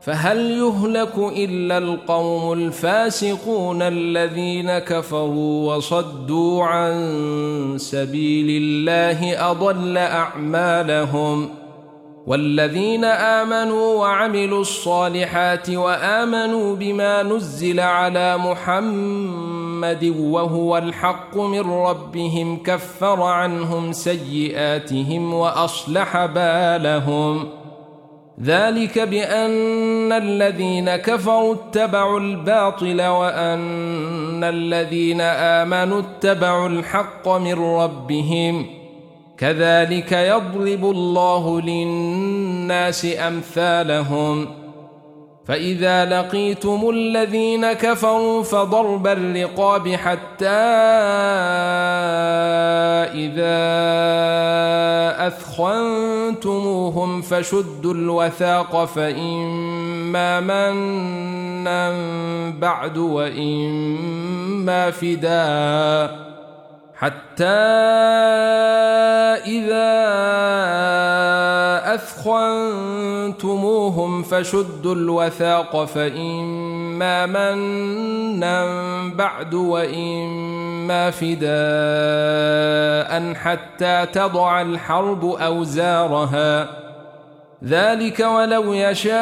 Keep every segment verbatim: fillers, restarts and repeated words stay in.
فهل يهلك إلا القوم الفاسقون الذين كفروا وصدوا عن سبيل الله أضل أعمالهم. والذين آمنوا وعملوا الصالحات وآمنوا بما نزل على محمد وهو الحق من ربهم كفر عنهم سيئاتهم وأصلح بالهم. ذلك بأن الذين كفروا اتبعوا الباطل وأن الذين آمنوا اتبعوا الحق من ربهم. كذلك يضرب الله للناس أمثالهم. فإذا لقيتم الذين كفروا فضرب الرقاب حتى إذا أثخنتموهم فشدوا الوثاق فإما منا بعد وإما فداء حتى إذا أثخنتموهم فشدوا الوثاق فإما منا بعد وإما فداء حتى تضع الحرب أوزارها. ذلك ولو يشاء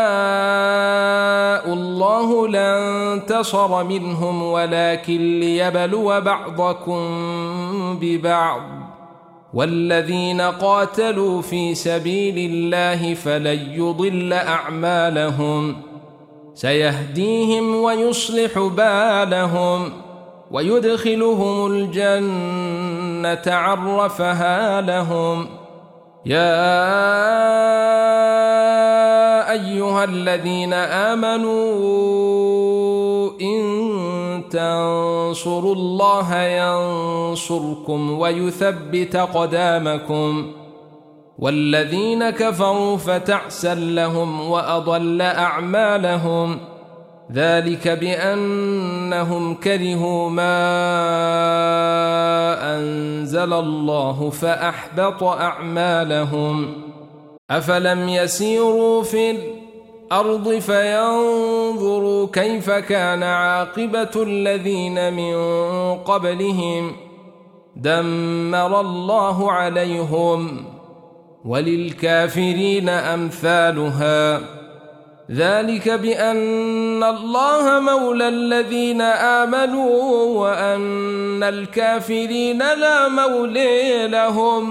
الله لانتصر منهم ولكن ليبلو بعضكم ببعض. والذين قاتلوا في سبيل الله فلن يضل أعمالهم. سيهديهم ويصلح بالهم ويدخلهم الجنة عرفها لهم. يا أيها الذين آمنوا إن تنصروا الله ينصركم ويثبت أقدامكم. والذين كفروا فتعسا لهم وأضل أعمالهم. ذلك بأنهم كرهوا ما أنزل الله فأحبط أعمالهم. أفلم يسيروا في الأرض فينظروا كيف كان عاقبة الذين من قبلهم دمر الله عليهم وللكافرين أمثالها. ذلك بأن الله مولى الذين آمنوا وأن الكافرين لا مولى لهم.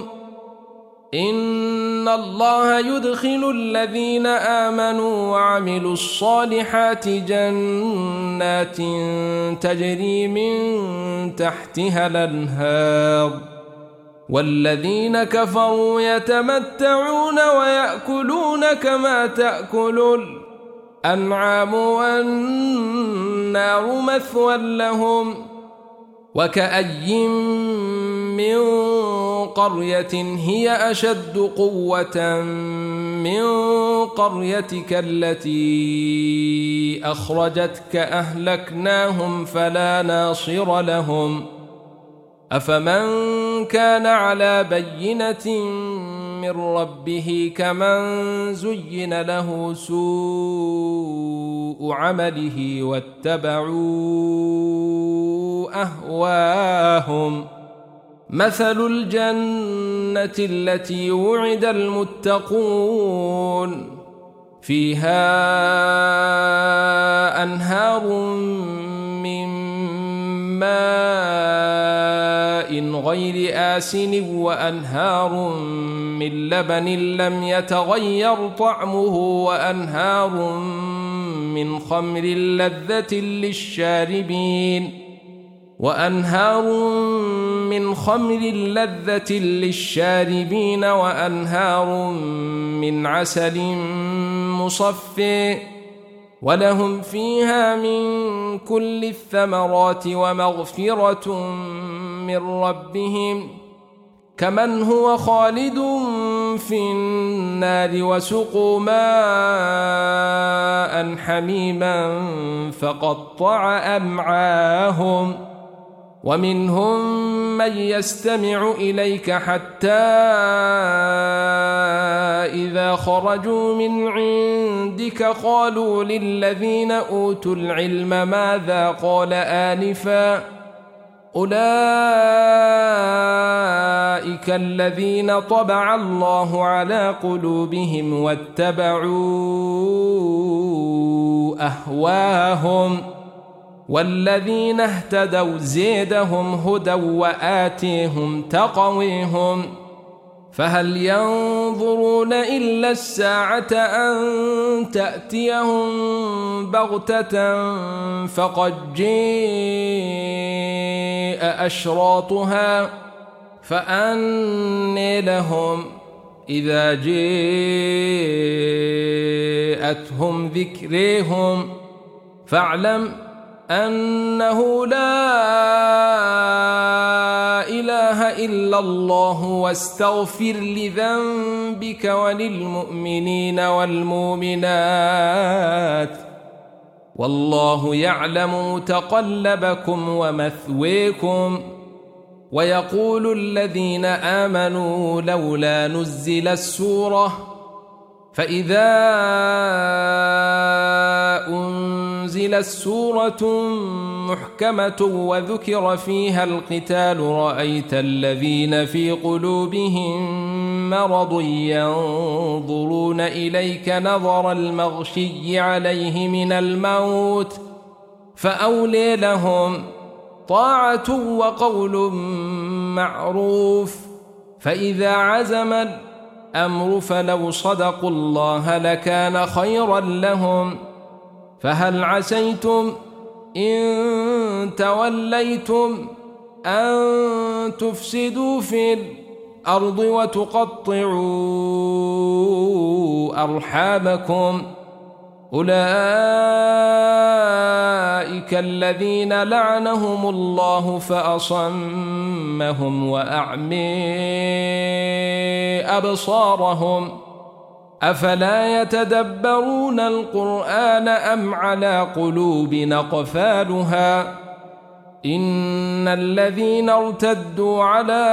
إن الله يدخل الذين آمنوا وعملوا الصالحات جنات تجري من تحتها الأنهار. والذين كفروا يتمتعون ويأكلون كما تأكل الأنعام والنار مثوى لهم. وكأي من قرية هي أشد قوة من قريتك التي أخرجتك أهلكناهم فلا ناصر لهم. أفمن كان على بينة من ربه كمن زين له سوء عمله واتبعوا أهواهم. مثل الجنة التي وعد المتقون فيها أنهار من ماء غير آسن وأنهار من لبن لم يتغير طعمه وأنهار من خمر لذة للشاربين وأنهار من خمر لذة للشاربين وأنهار من عسل مصفى ولهم فيها من كل الثمرات ومغفرة من ربهم كمن هو خالد في النار وسقوا ماء حميما فقطع أمعاهم. ومنهم من يستمع إليك حتى إذا خرجوا من عندك قالوا للذين أوتوا العلم ماذا قال آنفا أولئك الذين طبع الله على قلوبهم واتبعوا أهواهم والذين اهتدوا زيدهم هدى وآتيهم تقويهم فهل ينظرون إلا الساعة أن تأتيهم بغتة فقد جاء أشراطها فأنى لهم إذا جاءتهم ذكريهم فاعلم أنه لا إله إلا الله واستغفر لذنبك وللمؤمنين والمؤمنات والله يعلم متقلبكم ومثويكم ويقول الذين آمنوا لولا نزل السورة فإذا أنزلت سورة محكمة وذكر فيها القتال رأيت الذين في قلوبهم مرض ينظرون إليك نظر المغشي عليه من الموت فأولي لهم طاعة وقول معروف فإذا عزم الأمر فلو صدقوا الله لكان خيرا لهم فهل عسيتم إن توليتم أن تفسدوا في الأرض وتقطعوا أرحامكم أولئك الذين لعنهم الله فأصمهم وأعمي أبصارهم أفلا يتدبرون القرآن أم على قلوب أقفالها إن الذين ارتدوا على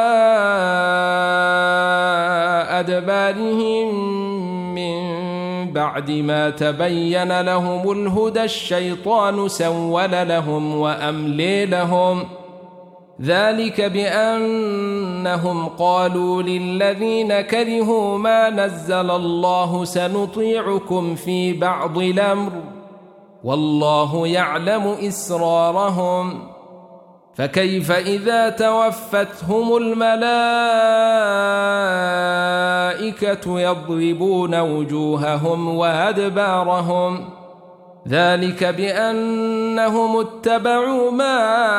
أدبارهم من بعد ما تبين لهم الهدى الشيطان سول لهم وأملي لهم ذلك بأنهم قالوا للذين كرهوا ما نزل الله سنطيعكم في بعض الأمر والله يعلم إسرارهم فكيف إذا توفتهم الملائكة يضربون وجوههم وأدبارهم ذلك بأنهم اتبعوا ما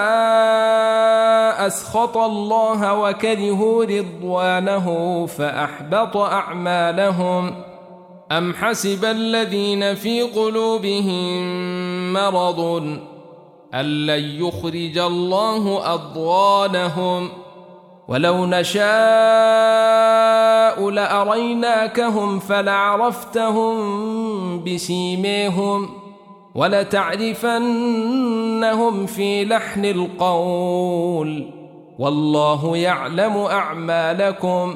أسخط الله وكرهوا رضوانه فأحبط أعمالهم أم حسب الذين في قلوبهم مرض أن لن يخرج الله أضغانهم ولو نشاء لأريناكهم فلعرفتهم بسيميهم ولتعرفنهم في لحن القول والله يعلم أعمالكم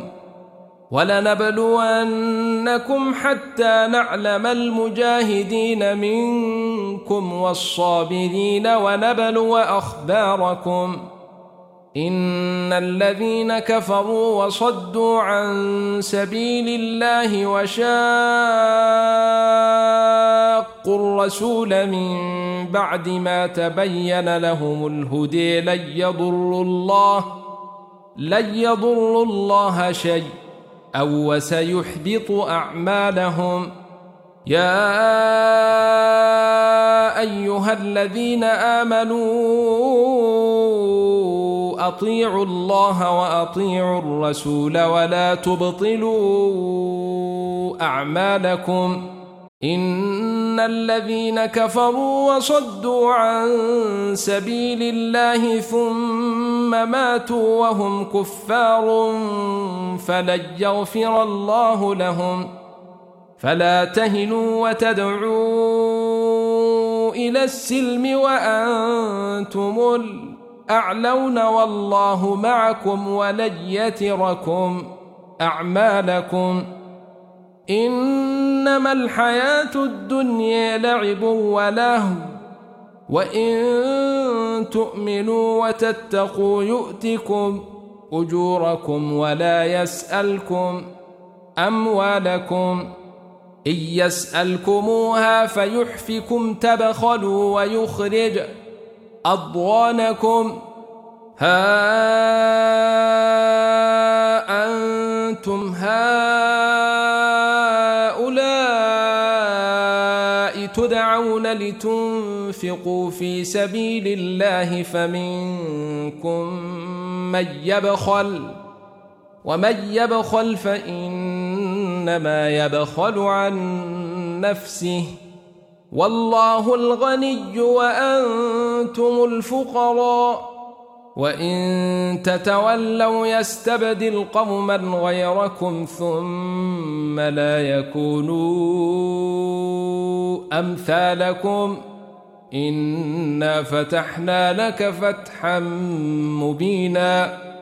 ولنبلونكم حتى نعلم المجاهدين منكم والصابرين ونبلو أخباركم إن الذين كفروا وصدوا عن سبيل الله وشاقوا الرسول من بعد ما تبين لهم الهدى لن يضروا الله لن يضروا الله شيئا أو وسيحبط أعمالهم يا أيها الذين آمنوا أطيعوا الله وأطيعوا الرسول ولا تبطلوا أعمالكم إن الذين كفروا وصدوا عن سبيل الله ثم ماتوا وهم كفار فلن يغفر الله لهم فلا تهنوا وتدعوا إلى السلم وأنتم الأعلون والله معكم ولن يتركم أعمالكم إنما الحياة الدنيا لعب ولهو وإن تؤمنوا وتتقوا يؤتكم أجوركم ولا يسألكم أموالكم إن يسألكموها فيحفكم تبخلوا ويخرج أضغانكم ها أنتم هؤلاء تدعون لتنفقوا في سبيل الله فمنكم من يبخل ومن يبخل فإنما يبخل عن نفسه والله الغني وأنتم الفقراء وإن تتولوا يستبدل قوما غيركم ثم لا يكونوا أمثالكم إنا فتحنا لك فتحا مبينا